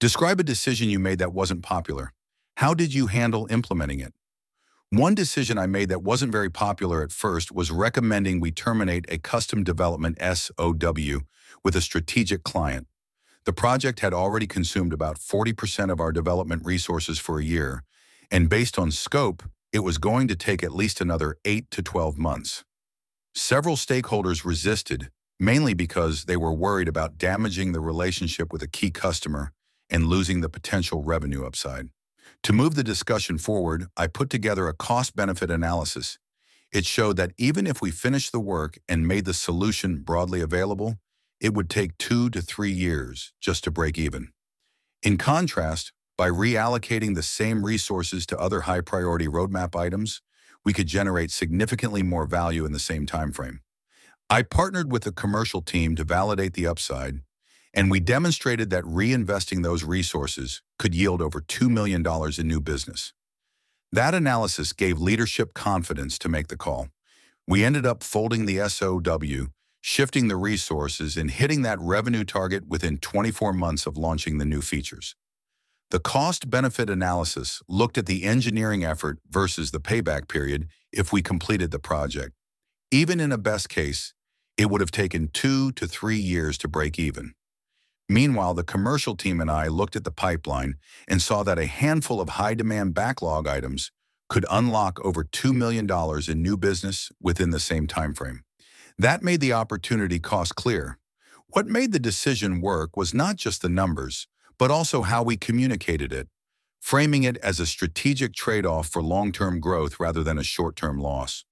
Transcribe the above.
Describe a decision you made that wasn't popular. How did you handle implementing it? One decision I made that wasn't very popular at first was recommending we terminate a custom development SOW with a strategic client. The project had already consumed about 40% of our development resources for a year, and based on scope, it was going to take at least another 8 to 12 months. Several stakeholders resisted, mainly because they were worried about damaging the relationship with a key customer and losing the potential revenue upside. To move the discussion forward, I put together a cost-benefit analysis. It showed that even if we finished the work and made the solution broadly available, it would take 2 to 3 years just to break even. In contrast, by reallocating the same resources to other high-priority roadmap items, we could generate significantly more value in the same timeframe. I partnered with the commercial team to validate the upside, and we demonstrated that reinvesting those resources could yield over $2 million in new business. That analysis gave leadership confidence to make the call. We ended up folding the SOW, shifting the resources, and hitting that revenue target within 24 months of launching the new features. The cost-benefit analysis looked at the engineering effort versus the payback period if we completed the project. Even in a best case, it would have taken 2 to 3 years to break even. Meanwhile, the commercial team and I looked at the pipeline and saw that a handful of high-demand backlog items could unlock over $2 million in new business within the same timeframe. That made the opportunity cost clear. What made the decision work was not just the numbers, but also how we communicated it, framing it as a strategic trade-off for long-term growth rather than a short-term loss.